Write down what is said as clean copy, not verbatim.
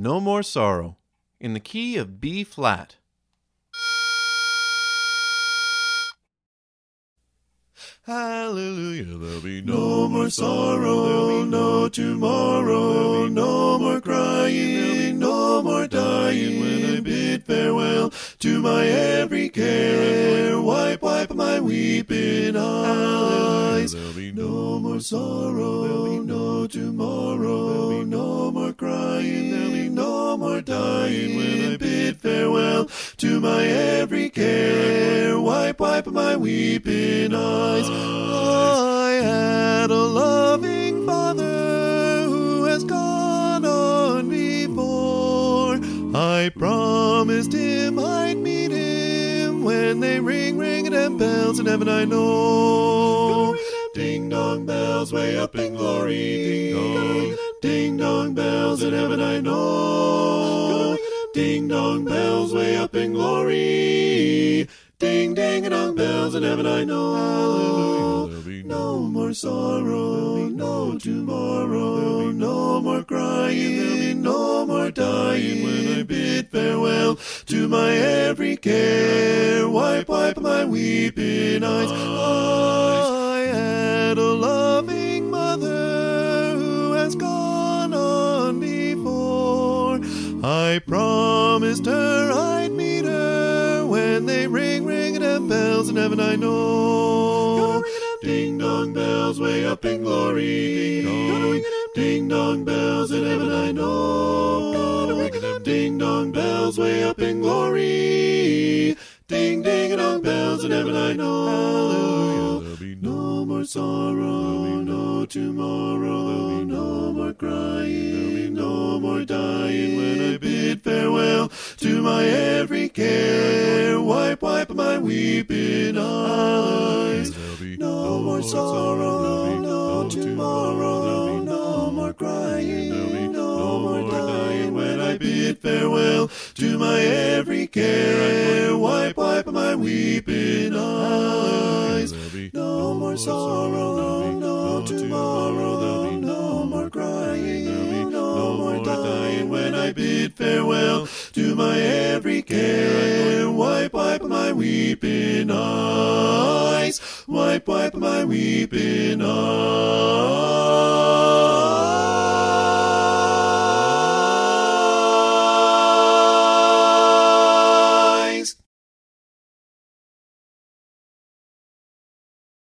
No More Sorrow, in the key of B flat. Hallelujah, there'll be No more sorrow, no tomorrow, no more crying, there'll be no more dying when I bid farewell to my every care. Wipe my weeping eyes. there'll be No more sorrow, no tomorrow, no more crying, there'll be no more dying when I bid farewell to my every care. Wipe my weeping eyes. I had a loving father who has gone on before. I promised him I'd meet him when they ring them bells in heaven, I know. Ding dong bells way up in glory, ding dong. Ding dong bells in heaven, I know. Ding dong bells way up in glory. Ding ding dong bells in heaven, I know. No more sorrow, no tomorrow, no more crying, there'll be no more dying when I bid farewell to my every care. Wipe my weeping eyes. I had a loving mother who has gone on before. I promised her I'd meet her when they ring them bells in heaven, I know. Ding dong bells way up in glory, ding dong. Ding dong bells in heaven, I know. Ding dong bells way up in glory. Ding ding dong bells in heaven, I know. There'll be no more sorrow, no tomorrow, there'll be no more crying, there'll be no more dying when I bid farewell to my every care. Wipe my weeping eyes. No more sorrow, no tomorrow, no more crying, no more dying when I bid farewell to my every care. Wipe my weeping eyes. No more sorrow, no tomorrow, no more crying, no more dying when I bid farewell to my every care. Wipe my weeping eyes. Wipe my weeping eyes.